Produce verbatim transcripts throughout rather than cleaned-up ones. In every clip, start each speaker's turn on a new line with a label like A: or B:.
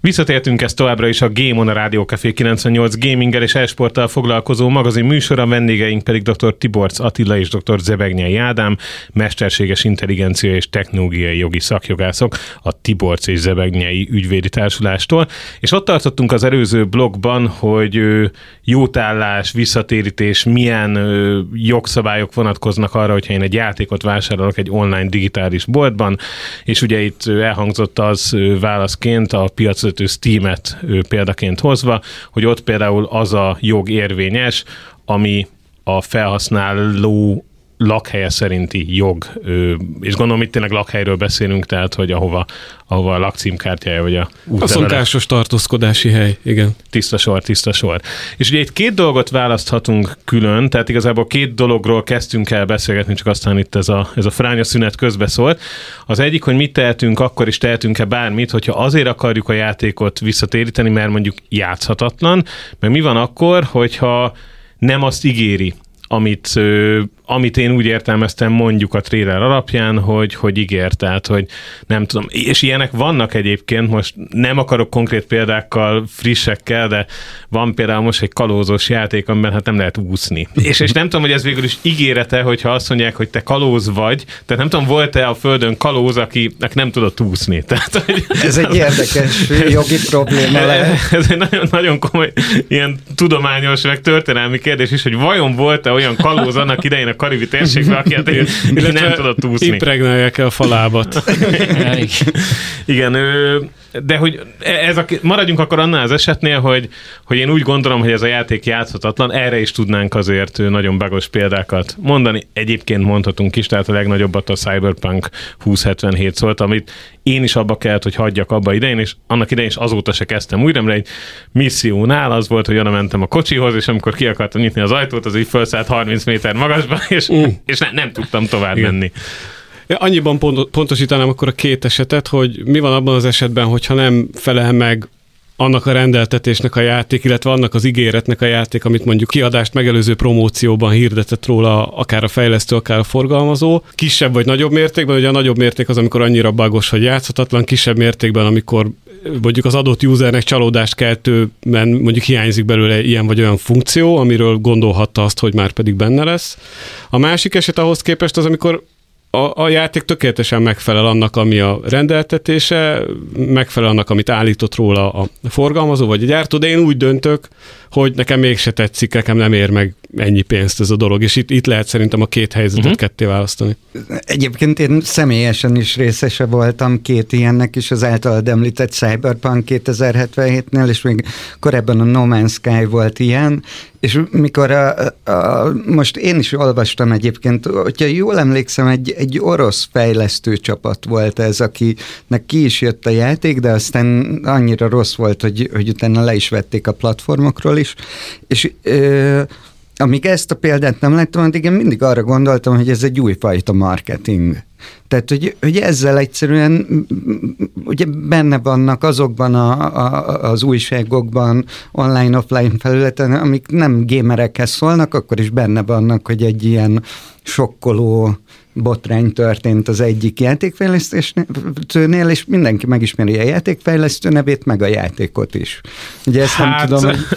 A: Visszatértünk, ezt továbbra is a Game On, a Rádió Café kilencvennyolc gaminggel és e-sporttal foglalkozó magazin műsora, vendégeink pedig dr. Tiborcz Attila és dr. Zebegnyei Ádám, mesterséges intelligencia és technológiai jogi szakjogászok a Tiborcz és Zebegnyei ügyvédi társulástól. És ott tartottunk az előző blogban, hogy jótállás, visszatérítés, milyen jogszabályok vonatkoznak arra, hogyha én egy játékot vásárolok egy online digitális boltban, és ugye itt elhangzott az válaszként a piacvezető Steamet példaként hozva, hogy ott például az a jog érvényes, ami a felhasználó lakhelye szerinti jog, és gondolom itt tényleg lakhelyről beszélünk, tehát hogy ahova, ahova a lakcímkártyája vagy a útlevele.
B: A szokásos tartózkodási hely, igen.
A: Tiszta sor, tiszta sor. És ugye itt két dolgot választhatunk külön, tehát igazából két dologról kezdtünk el beszélgetni, csak aztán itt ez a, ez a fránya szünet közbeszólt. Az egyik, hogy mit tehetünk, akkor is tehetünk-e bármit, hogyha azért akarjuk a játékot visszatéríteni, mert mondjuk játszhatatlan, mert mi van akkor, hogyha nem azt ígéri, amit, ö, amit én úgy értelmeztem mondjuk a trailer alapján, hogy, hogy ígér, tehát, hogy nem tudom, és ilyenek vannak egyébként, most nem akarok konkrét példákkal, frissekkel, de van például most egy kalózos játék, amiben hát nem lehet úszni. és, és nem tudom, hogy ez végül is ígérete, hogyha azt mondják, hogy te kalóz vagy, tehát nem tudom, volt-e a földön kalóz, akinek nem tudott úszni. Tehát, hogy
C: ez egy érdekes jogi probléma lehet.
A: Ez egy nagyon, nagyon komoly ilyen tudományos, meg történelmi kérdés is, hogy vajon volt-e olyan kalóz annak idején a karibi térségben, aki hát nem tudott úszni.
B: Impregnálják el a falábat.
A: Igen, de hogy ez a, maradjunk akkor annál az esetnél, hogy, hogy én úgy gondolom, hogy ez a játék játszhatatlan, erre is tudnánk azért nagyon bagos példákat mondani. Egyébként mondhatunk is, tehát a legnagyobbat a Cyberpunk húsz-hetvenhét szólt, amit én is abba kellett, hogy hagyjak abba idején, és annak idején is azóta se kezdtem újra, mert egy missziónál az volt, hogy oda mentem a kocsihoz, és amikor ki akartam nyitni az ajtót, az így felszállt harminc méter magasba, és, mm. és ne, nem tudtam tovább Igen. menni.
B: Ja, annyiban pont, pontosítanám akkor a két esetet, hogy mi van abban az esetben, hogyha nem felel meg annak a rendeltetésnek a játék, illetve annak az ígéretnek a játék, amit mondjuk kiadást megelőző promócióban hirdetett róla akár a fejlesztő, akár a forgalmazó. Kisebb vagy nagyobb mértékben, ugye a nagyobb mérték az, amikor annyira bagos, hogy játszhatatlan, kisebb mértékben, amikor mondjuk az adott usernek csalódást keltő, mert mondjuk hiányzik belőle ilyen vagy olyan funkció, amiről gondolhatta azt, hogy már pedig benne lesz. A másik eset ahhoz képest az, amikor A, a játék tökéletesen megfelel annak, ami a rendeltetése, megfelel annak, amit állított róla a forgalmazó vagy a gyártó, de én úgy döntök, hogy nekem mégse tetszik, nekem nem ér meg ennyi pénzt ez a dolog, és itt, itt lehet szerintem a két helyzetet uh-huh. ketté választani.
C: Egyébként én személyesen is részese voltam két ilyennek is, az általad említett Cyberpunk kétezer-hetvenhétnél, és még korábban a No Man's Sky volt ilyen, és mikor a, a, most én is olvastam egyébként, hogyha jól emlékszem, egy, egy orosz fejlesztő csapat volt ez, akinek ki is jött a játék, de aztán annyira rossz volt, hogy, hogy utána le is vették a platformokról is, és ö, amíg ezt a példát nem láttam, addig én mindig arra gondoltam, hogy ez egy újfajta marketing. Tehát, hogy, hogy ezzel egyszerűen ugye benne vannak azokban a, a, az újságokban, online-offline felületen, amik nem gamerekhez szólnak, akkor is benne vannak, hogy egy ilyen sokkoló botrány történt az egyik játékfejlesztőnél, és mindenki megismeri a játékfejlesztő nevét, meg a játékot is. Ugye ezt hát, nem tudom, hogy...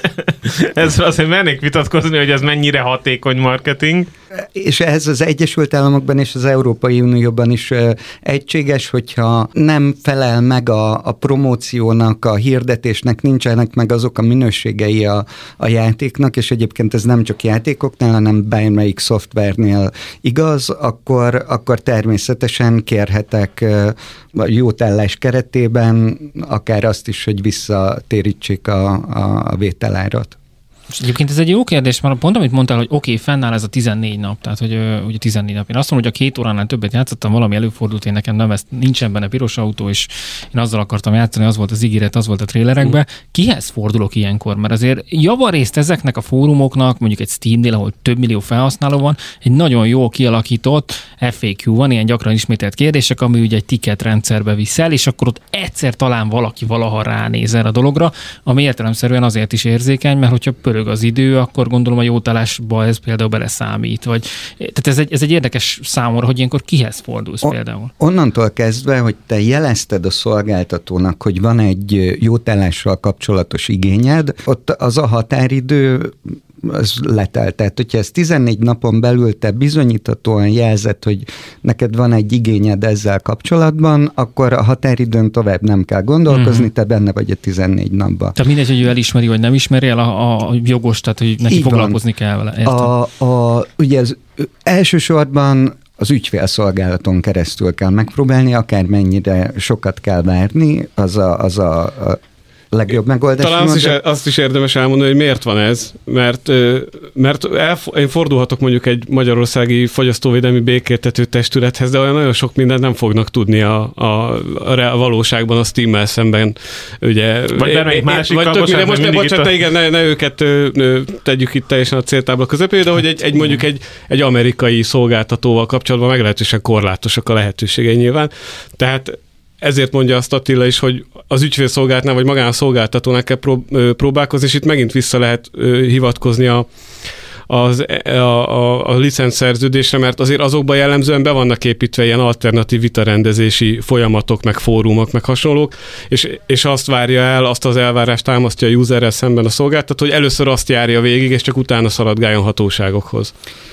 A: ez azért mernék vitatkozni, hogy ez mennyire hatékony marketing.
C: És ez az Egyesült Államokban és az Európai Unióban is egységes, hogyha nem felel meg a, a promóciónak, a hirdetésnek, nincsenek meg azok a minőségei a, a játéknak, és egyébként ez nem csak játékoknál, hanem bármelyik szoftvernél igaz, akkor, akkor természetesen kérhetek a jótállás keretében akár azt is, hogy visszatérítsék a, a, a vételárat.
D: És egyébként ez egy jó kérdés, mert pont amit mondtál, hogy oké, okay, fennáll ez a tizennégy nap, tehát hogy uh, ugye tizennégy nap. Én azt mondom, hogy a két óránál többet játszottam, valami előfordult, én nekem nem, ezt nincsen benne piros autó, és én azzal akartam játszani, az volt az ígéret, az volt a trélerekben. Mm. Kihez fordulok ilyenkor? Mert azért javarészt ezeknek a fórumoknak, mondjuk egy Steamnél, ahol több millió felhasználó van, egy nagyon jó kialakított ef á kú van, ilyen gyakran ismételt kérdések, ami ugye egy ticket rendszerbe viszel, és akkor ott egyszer talán valaki valaha ránéz erre a dologra, ami értelemszerűen azért is érzékeny, mert hogyha pörög pörög az idő, akkor gondolom a jótállásba ez például beleszámít. Vagy, tehát ez egy, ez egy érdekes számomra, hogy ilyenkor kihez fordulsz o, például?
C: Onnantól kezdve, hogy te jelezted a szolgáltatónak, hogy van egy jótállással kapcsolatos igényed, ott az a határidő az letelt. Tehát, hogyha ez tizennégy napon belül te bizonyíthatóan jelzed, hogy neked van egy igényed ezzel kapcsolatban, akkor a határidőn tovább nem kell gondolkozni, uh-huh. te benne vagy a tizennégy napban.
D: Tehát mindegy, hogy ő elismeri, vagy nem ismeri el a, a jogos, tehát hogy neki így foglalkozni van. Kell vele.
C: A, a, ugye az elsősorban az ügyfélszolgálaton keresztül kell megpróbálni, akármennyire sokat kell várni, az a, az a, a legjobb megoldás.
B: Talán azt is, azt is érdemes elmondani, hogy miért van ez, mert, mert elf, én fordulhatok mondjuk egy magyarországi fogyasztóvédelmi békéltető testülethez, de olyan nagyon sok mindent nem fognak tudni a, a, a valóságban a Steam-mel szemben. Ugye,
A: vagy bármelyik másikkal,
B: vagy bocsánat, most bocsánat, a... igen, ne, ne őket ö, tegyük itt teljesen a céltábla közepére, de hogy egy, egy mondjuk egy, egy amerikai szolgáltatóval kapcsolatban meglehetősen korlátosak a lehetőségei nyilván. Tehát ezért mondja azt Attila is, hogy az ügyfélszolgálatnál vagy magán a szolgáltatónál kell próbálkozni, és itt megint vissza lehet hivatkozni a, az, a, a, a licencszerződésre, mert azért azokban jellemzően be vannak építve ilyen alternatív vitarendezési folyamatok, meg fórumok, meg hasonlók, és, és azt várja el, azt az elvárást támasztja a userrel szemben a szolgáltató, hogy először azt járja végig, és csak utána szaladgáljon hatóságokhoz.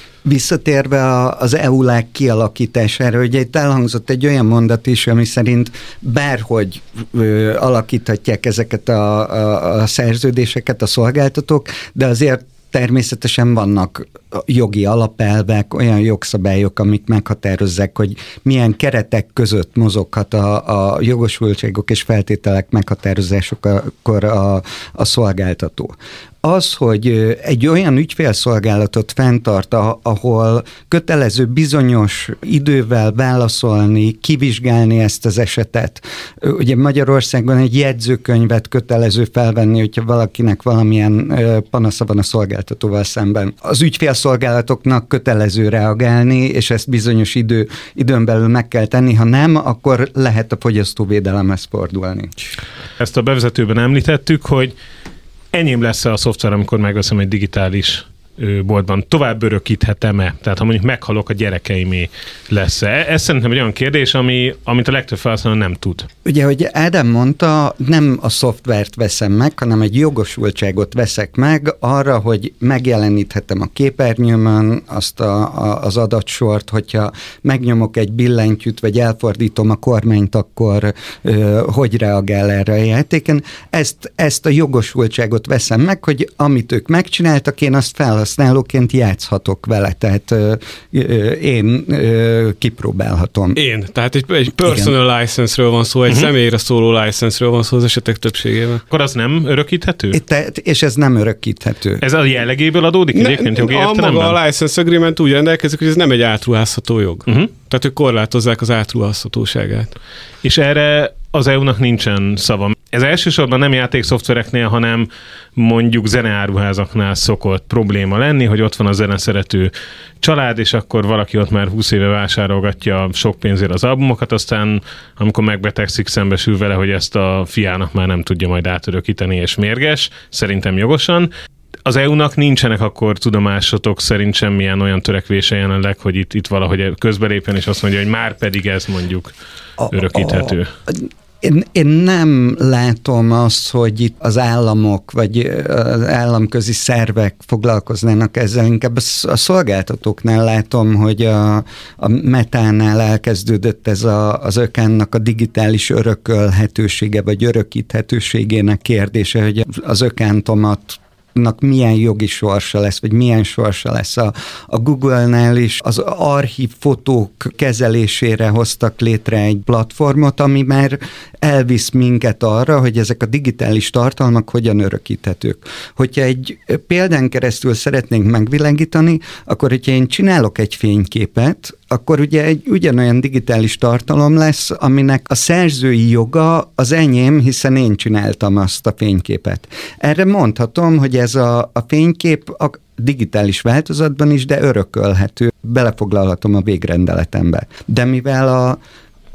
C: Visszatérve az é u leg kialakítására, ugye itt elhangzott egy olyan mondat is, ami szerint bárhogy ö, alakíthatják ezeket a, a, a szerződéseket a szolgáltatók, de azért természetesen vannak jogi alapelvek, olyan jogszabályok, amik meghatározzák, hogy milyen keretek között mozoghat a, a jogosultságok és feltételek meghatározásakor a, a szolgáltató. Az, hogy egy olyan ügyfélszolgálatot fenntart, ahol kötelező bizonyos idővel válaszolni, kivizsgálni ezt az esetet. Ugye Magyarországon egy jegyzőkönyvet kötelező felvenni, hogyha valakinek valamilyen panasza van a szolgáltatóval szemben. Az ügyfélszolgálatoknak kötelező reagálni, és ezt bizonyos idő, időn belül meg kell tenni, ha nem, akkor lehet a fogyasztóvédelemhez fordulni.
A: Ezt a bevezetőben említettük, hogy enyém lesz a szoftver, amikor megveszem egy digitális boltban. Tovább örökíthetem-e? Tehát ha mondjuk meghalok, a gyerekeimé lesz-e? Ez szerintem egy olyan kérdés, ami, amit a legtöbb felhasználó nem tud.
C: Ugye, hogy Ádám mondta, nem a szoftvert veszem meg, hanem egy jogosultságot veszek meg arra, hogy megjeleníthetem a képernyőmön azt a, a, az adatsort, hogyha megnyomok egy billentyűt, vagy elfordítom a kormányt, akkor ö, hogy reagál erre a játéken. Ezt, ezt a jogosultságot veszem meg, hogy amit ők megcsináltak, én azt felhasználom, használóként játszhatok vele, tehát ö, ö, én ö, kipróbálhatom.
B: Én, tehát egy, egy personal Igen. license-ről van szó, egy uh-huh. személyre szóló license-ről van szó az esetek többségében.
A: Akkor az nem örökíthető?
C: Te, és ez nem örökíthető.
A: Ez a jellegéből adódik egyébként jogi értelemben?
B: A maga a license agreement úgy rendelkezik, hogy ez nem egy átruházható jog. Uh-huh. Tehát ők korlátozzák az átruházhatóságát.
A: És erre az é u-nak nincsen szava. Ez elsősorban nem játékszoftvereknél, hanem mondjuk zeneáruházaknál szokott probléma lenni, hogy ott van a zeneszerető család, és akkor valaki ott már húsz éve vásárolgatja sok pénzért az albumokat, aztán amikor megbetegszik, szembesül vele, hogy ezt a fiának már nem tudja majd átörökíteni, és mérges, szerintem jogosan. Az é u-nak nincsenek akkor tudomásotok szerint semmilyen olyan törekvése jelenleg, hogy itt, itt valahogy közbelépjen, és azt mondja, hogy már pedig ez mondjuk örökíthető.
C: A, a, Én, én nem látom azt, hogy itt az államok, vagy az államközi szervek foglalkoznának ezzel, inkább a szolgáltatóknál látom, hogy a, a Metánál elkezdődött ez a, az ökánnak a digitális örökölhetősége, vagy örökíthetőségének kérdése, hogy az ökántomat milyen jogi sorsa lesz, vagy milyen sorsa lesz. A, a Google-nál is az archív fotók kezelésére hoztak létre egy platformot, ami már elvisz minket arra, hogy ezek a digitális tartalmak hogyan örökíthetők. Hogyha egy példán keresztül szeretnénk megvilágítani, akkor hogyha én csinálok egy fényképet, akkor ugye egy ugyanolyan digitális tartalom lesz, aminek a szerzői joga az enyém, hiszen én csináltam azt a fényképet. Erre mondhatom, hogy ez a, a fénykép a digitális változatban is, de örökölhető, belefoglalhatom a végrendeletembe. De mivel a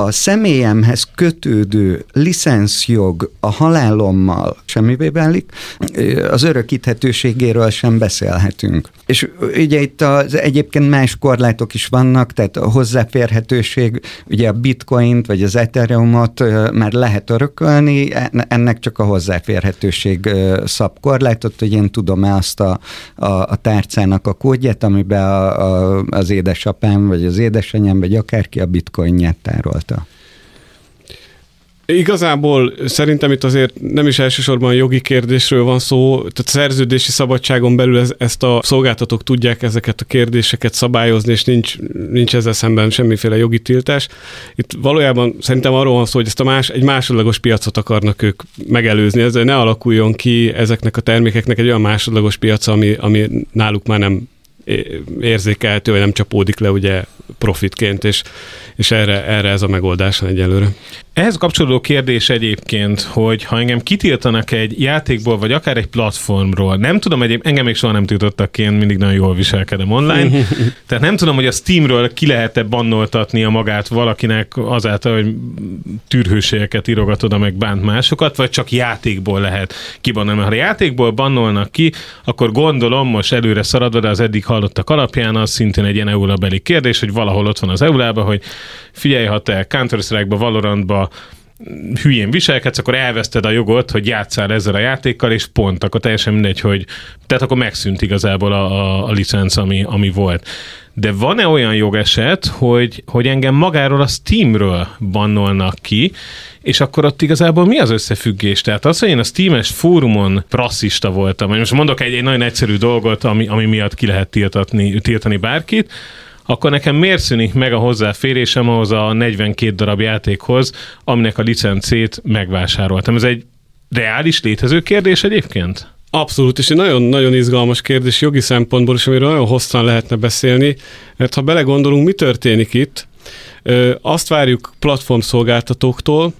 C: a személyemhez kötődő licenszjog a halálommal semmivé válik, az örökíthetőségéről sem beszélhetünk. És ugye itt az egyébként más korlátok is vannak, tehát a hozzáférhetőség, ugye a bitcoint vagy az ethereumot már lehet örökölni, ennek csak a hozzáférhetőség szab korlátot, hogy én tudom-e azt a, a, a tárcának a kódját, amiben a, a, az édesapám, vagy az édesanyám, vagy akárki a bitcoinját tárolta.
B: Igazából szerintem itt azért nem is elsősorban jogi kérdésről van szó, tehát szerződési szabadságon belül ez, ezt a szolgáltatók tudják ezeket a kérdéseket szabályozni, és nincs, nincs ezzel szemben semmiféle jogi tiltás. Itt valójában szerintem arról van szó, hogy ezt a más, egy másodlagos piacot akarnak ők megelőzni, ezzel ne alakuljon ki ezeknek a termékeknek egy olyan másodlagos piaca, ami, ami náluk már nem érzékelhető, vagy nem csapódik le ugye profitként, és, és erre, erre ez a megoldás egyelőre.
A: Ehhez kapcsolódó kérdés egyébként, hogy ha engem kitiltanak egy játékból, vagy akár egy platformról, nem tudom, egyéb, engem még soha nem tiltottak ki, én mindig nagyon jól viselkedem online, tehát nem tudom, hogy a Steamről ki lehet-e bannoltatnia magát valakinek azáltal, hogy tűrhőségeket írogatod, meg bánt másokat, vagy csak játékból lehet kibannolni. Ha a játékból bannolnak ki, akkor gondolom, most előre szaradva, de az eddig hallottak alapján, az szintén egy ilyen é u el á-beli kérdés, hogy valahol ott van az é u el á-ba, hogy figyelj, ha te Counter-Strike-ba, Valorantba hülyén viselkedsz, akkor elveszted a jogot, hogy játsszál ezzel a játékkal, és pont, akkor teljesen mindegy, hogy tehát akkor megszűnt igazából a, a, a licenc, ami, ami volt. De van-e olyan jogeset, hogy, hogy engem magáról a Steamről bannolnak ki, és akkor ott igazából mi az összefüggés? Tehát az, hogy én a Steam-es fórumon rasszista voltam, most mondok egy, egy nagyon egyszerű dolgot, ami, ami miatt ki lehet tiltatni, tiltani bárkit, akkor nekem miért szűnik meg a hozzáférésem ahhoz a negyvenkét darab játékhoz, aminek a licencét megvásároltam. Ez egy reális létező kérdés egyébként?
B: Abszolút, és egy nagyon-nagyon izgalmas kérdés jogi szempontból is, amiről nagyon hosszan lehetne beszélni, mert ha belegondolunk, mi történik itt, azt várjuk platformszolgáltatóktól,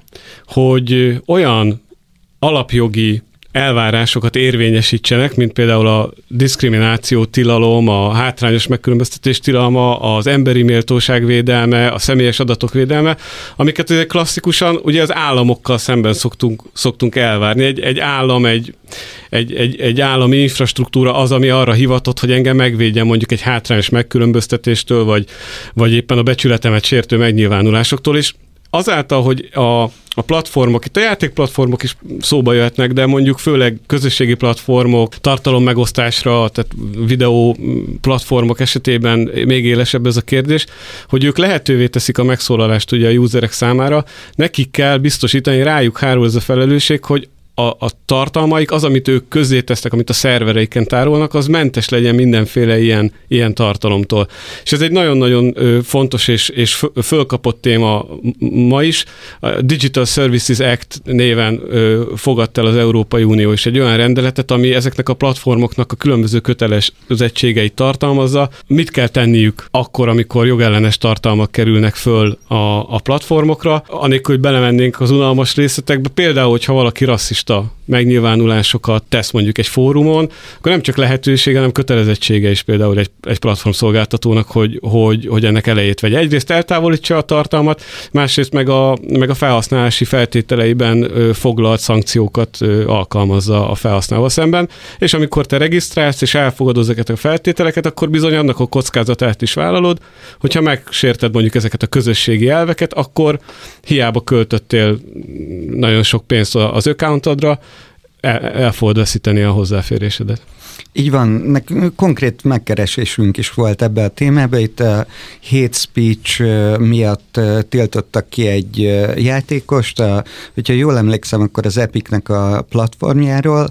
B: hogy olyan alapjogi elvárásokat érvényesítsenek, mint például a diszkrimináció tilalom, a hátrányos megkülönböztetés tilalma, az emberi méltóság védelme, a személyes adatok védelme, amiket ugye klasszikusan ugye az államokkal szemben szoktunk, szoktunk elvárni. Egy, egy állam, egy, egy, egy, egy állami infrastruktúra az, ami arra hivatott, hogy engem megvédjen mondjuk egy hátrányos megkülönböztetéstől, vagy, vagy éppen a becsületemet sértő megnyilvánulásoktól is. Azáltal, hogy a, a platformok, itt a játékplatformok is szóba jöhetnek, de mondjuk főleg közösségi platformok, tartalommegosztásra, tehát videó platformok esetében még élesebb ez a kérdés, hogy ők lehetővé teszik a megszólalást ugye a userek számára, nekik kell biztosítani, rájuk hárul ez a felelősség, hogy A, a tartalmaik, az, amit ők közzétesznek, amit a szervereiken tárolnak, az mentes legyen mindenféle ilyen, ilyen tartalomtól. És ez egy nagyon-nagyon ö, fontos és, és fölkapott téma ma is. A Digital Services Act néven ö, fogadta el az Európai Unió is egy olyan rendeletet, ami ezeknek a platformoknak a különböző kötelezettségeit tartalmazza. Mit kell tenniük akkor, amikor jogellenes tartalmak kerülnek föl a, a platformokra, anélkül, hogy belemennénk az unalmas részletekbe. Például, hogyha valaki rasszista megnyilvánulásokat tesz mondjuk egy fórumon, akkor nem csak lehetősége, hanem kötelezettsége is például egy, egy platform szolgáltatónak, hogy, hogy, hogy ennek elejét vegye. Egyrészt eltávolítsa a tartalmat, másrészt meg a, meg a felhasználási feltételeiben ö, foglalt szankciókat ö, alkalmazza a felhasználóval szemben, és amikor te regisztrálsz és elfogadod ezeket a feltételeket, akkor bizony annak a kockázatát is vállalod, hogyha megsérted mondjuk ezeket a közösségi elveket, akkor hiába költöttél nagyon sok pénzt az accountodra, el, el fogod veszíteni a hozzáférésedet.
C: Így van, nekünk konkrét megkeresésünk is volt ebbe a témába, itt a hate speech miatt tiltottak ki egy játékost, a, hogyha jól emlékszem, akkor az Epicnek a platformjáról,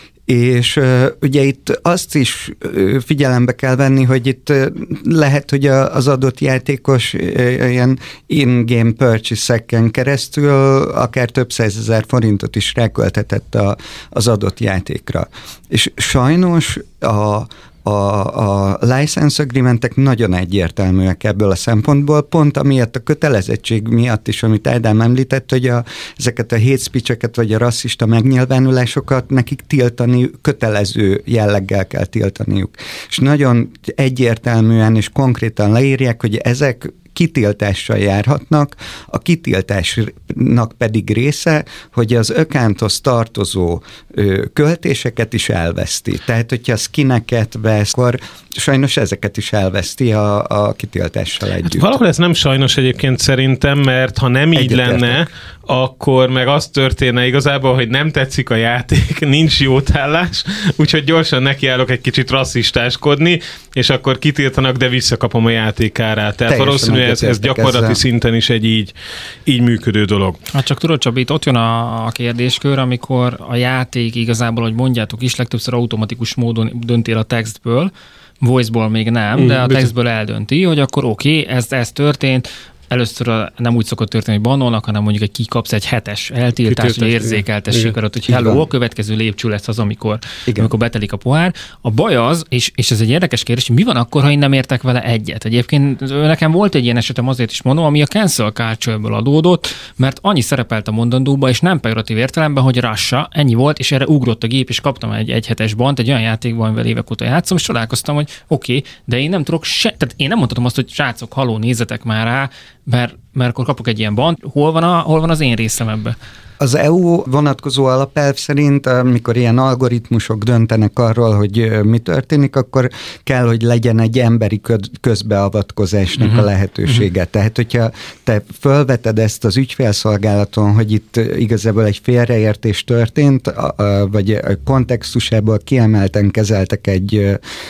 C: és uh, ugye itt azt is uh, figyelembe kell venni, hogy itt uh, lehet, hogy a, az adott játékos uh, ilyen in-game purchase-eken keresztül akár több százezer forintot is ráköltetett a, az adott játékra. És sajnos a A, a license agreementek nagyon egyértelműek ebből a szempontból, pont amiatt a kötelezettség miatt is, amit Ádám említett, hogy a, ezeket a hate speech-eket vagy a rasszista megnyilvánulásokat nekik tiltani, kötelező jelleggel kell tiltaniuk. És nagyon egyértelműen és konkrétan leírják, hogy ezek kitiltással járhatnak, a kitiltásnak pedig része, hogy az accounthoz tartozó ö, költéseket is elveszti. Tehát, hogyha skineket vesz, akkor sajnos ezeket is elveszti a, a kitiltással együtt.
A: Hát valahol ez nem sajnos egyébként szerintem, mert ha nem így Egyetértek. lenne, akkor meg az történne igazából, hogy nem tetszik a játék, nincs jótállás, úgyhogy gyorsan nekiállok egy kicsit rasszistáskodni, és akkor kitiltanak, de visszakapom a játékárát. Tehát valószínű ez, ez gyakorlati ezzel. szinten is egy így, így működő dolog.
D: Hát csak tudod, Csabi, itt ott jön a, a kérdéskör, amikor a játék igazából, hogy mondjátok is, legtöbbször automatikus módon döntél a textből, voice-ból még nem, mm, de a textből eldönti, hogy akkor oké, okay, ez, ez történt, először nem úgy szokott történni, hogy bannolnak, hanem mondjuk egy kikapsz egy hetes eltiltást, hogy érzékeltessék arra, hogy hello, a következő lépcső lesz az, amikor, amikor betelik a pohár. A baj az, és, és ez egy érdekes kérdés, hogy mi van akkor, ha én nem értek vele egyet? Egyébként nekem volt egy ilyen esetem, azért is mondom, ami a cancel culture-ből adódott, mert annyi szerepelt a mondandóba, és nem pejoratív értelemben, hogy Russia, ennyi volt, és erre ugrott a gép, és kaptam egy egyhetes bant egy olyan játékban, amivel évek óta játszom, és találkoztam, hogy oké, okay, de én nem tudok se, tehát én nem mondhatom azt, hogy srácok, haló, nézzetek már rá, mert, mert akkor kapok egy ilyen bant, hol van, a, hol van az én részem ebbe?
C: Az é u vonatkozó alapelv szerint, amikor ilyen algoritmusok döntenek arról, hogy mi történik, akkor kell, hogy legyen egy emberi közbeavatkozásnak uh-huh. a lehetősége. Uh-huh. Tehát, hogyha te fölveted ezt az ügyfélszolgálaton, hogy itt igazából egy félreértés történt, vagy kontextusából kiemelten kezeltek egy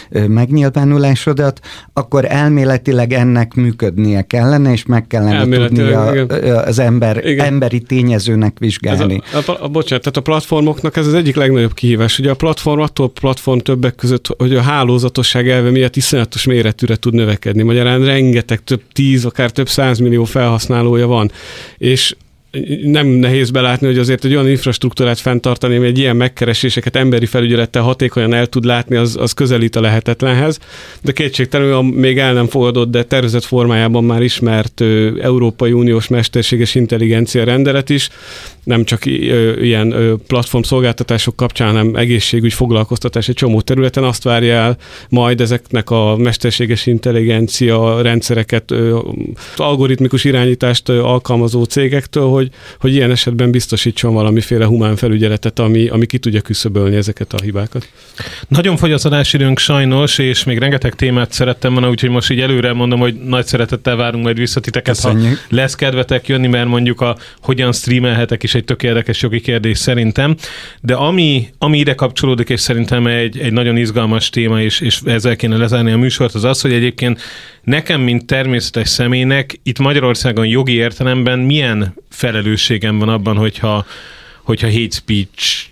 C: megnyilvánulásodat, akkor elméletileg ennek működnie kellene, és meg kellene tudnia az ember, emberi tényezőnek vizsgálni.
B: Ez a, a, a, bocsánat, tehát a platformoknak ez az egyik legnagyobb kihívás. Ugye a platform attól platform többek között, hogy a hálózatosság elve miatt iszonyatos méretűre tud növekedni. Magyarán rengeteg, több tíz, akár több százmillió felhasználója van. És nem nehéz belátni, hogy azért egy olyan infrastruktúrát fenntartani, ami egy ilyen megkereséseket emberi felügyelettel hatékonyan el tud látni, az, az közelít a lehetetlenhez. De kétségtelenül a még el nem fogadott, de tervezett formájában már ismert ö, Európai Uniós mesterséges intelligencia rendelet is, nem csak ö, ilyen ö, platform szolgáltatások kapcsán, hanem egészségügy, foglalkoztatás egy csomó területen azt várja el majd ezeknek a mesterséges intelligencia rendszereket, ö, algoritmikus irányítást ö, alkalmazó cégektől, hogy Hogy, hogy ilyen esetben biztosítson valamiféle humán felügyeletet, ami, ami ki tudja küszöbölni ezeket a hibákat.
A: Nagyon fogy az adásidőnk sajnos, és még rengeteg témát szerettem volna, úgyhogy most így előre mondom, hogy nagy szeretettel várunk majd vissza titeket, ha lesz kedvetek jönni, mert mondjuk a hogyan streamelhetek is egy tök érdekes jogi kérdés szerintem. De ami, ami ide kapcsolódik, és szerintem egy, egy nagyon izgalmas téma, és, és ezzel kéne lezárni a műsort, az az, hogy egyébként nekem, mint természetes személynek itt Magyarországon jogi értelemben milyen felelősségem van abban, hogyha, hogyha hate speech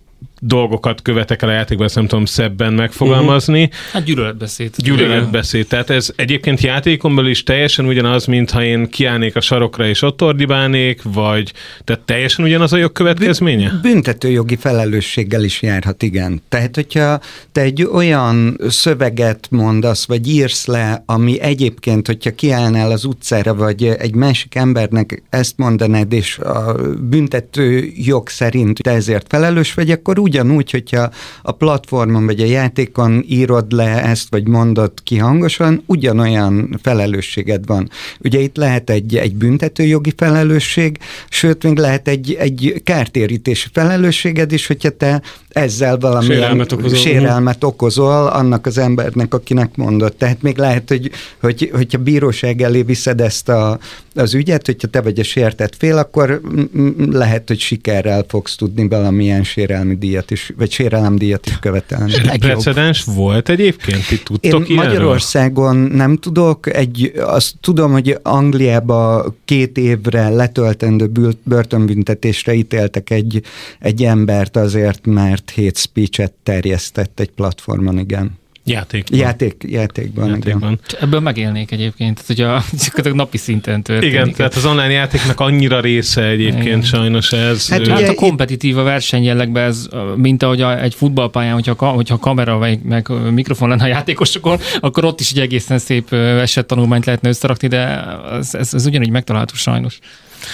A: dolgokat követek el a játékban, ezt nem tudom szebben megfogalmazni.
D: Uh-huh. Hát gyűlöletbeszéd.
A: Gyűlöletbeszéd. Tehát ez egyébként játékon belül is teljesen ugyanaz, mintha én kiállnék a sarokra és ott ordibálnék, vagy tehát teljesen ugyanaz a jogkövetkezménye?
C: Büntetőjogi felelősséggel is járhat, igen. Tehát, hogyha te egy olyan szöveget mondasz, vagy írsz le, ami egyébként, hogyha kiállnál az utcára, vagy egy másik embernek ezt mondanád, és a büntetőjog szerint te ezért felelős vagy, akkor úgy ugyanúgy, hogyha a platformon vagy a játékon írod le ezt, vagy mondod ki hangosan, ugyanolyan felelősséged van. Ugye itt lehet egy, egy büntetőjogi felelősség, sőt, még lehet egy, egy kártérítési felelősséged is, hogyha te ezzel valamilyen sérelmet okozol, sérelmet okozol annak az embernek, akinek mondod. Tehát még lehet, hogy, hogy hogyha bíróság elé viszed ezt a, az ügyet, hogyha te vagy a sértett fél, akkor lehet, hogy sikerrel fogsz tudni valamilyen sérelmi díjat is, vagy sérelemdíjat is követelni.
A: Precedens volt egyébként? Itt tudtok
C: Én Magyarországon nem tudok. Egy, azt tudom, hogy Angliában két évre letöltendő börtönbüntetésre ítéltek egy, egy embert azért, mert hate speech-et terjesztett egy platformon, igen.
A: Játékban.
C: Játék, játékban, játékban.
D: Ebből megélnék egyébként, hogy a napi szinten történik.
A: Igen, tehát az online játéknak annyira része egyébként igen. sajnos ez.
D: Hát, hát a kompetitív a versenyjellegben ez, mint ahogy a, egy futballpályán, hogyha, hogyha kamera meg, meg mikrofon lenne a játékosokon, akkor ott is egy egészen szép esettanulmányt lehetne összerakni, de ez, ez, ez ugyanígy megtalálható sajnos.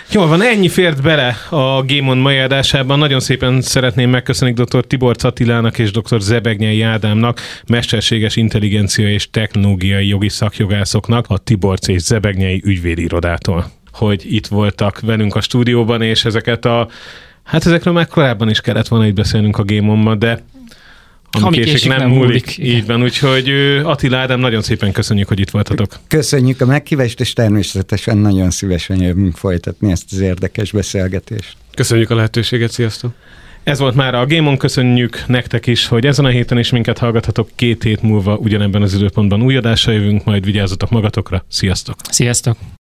A: Jól van, ennyi fért bele a Game On mai adásában. Nagyon szépen szeretném megköszönni dr. Tiborcz Attilának és dr. Zebegnyei Ádámnak, mesterséges intelligencia és technológiai jogi szakjogászoknak a Tiborcz és Zebegnyei ügyvédirodától, hogy itt voltak velünk a stúdióban, és ezeket a, hát ezekről már korábban is kellett volna itt beszélnünk a Game On-ban, de ami késik nem, nem múlik. múlik. Így van, úgyhogy Attila, Ádám, nagyon szépen köszönjük, hogy itt voltatok.
C: Köszönjük a meghívást, és természetesen nagyon szívesen jövünk folytatni ezt az érdekes beszélgetést.
B: Köszönjük a lehetőséget, sziasztok!
A: Ez volt már a Game On, köszönjük nektek is, hogy ezen a héten is minket hallgathatok. Két hét múlva ugyanebben az időpontban új adással jövünk, majd vigyázzatok magatokra. Sziasztok!
D: Sziasztok!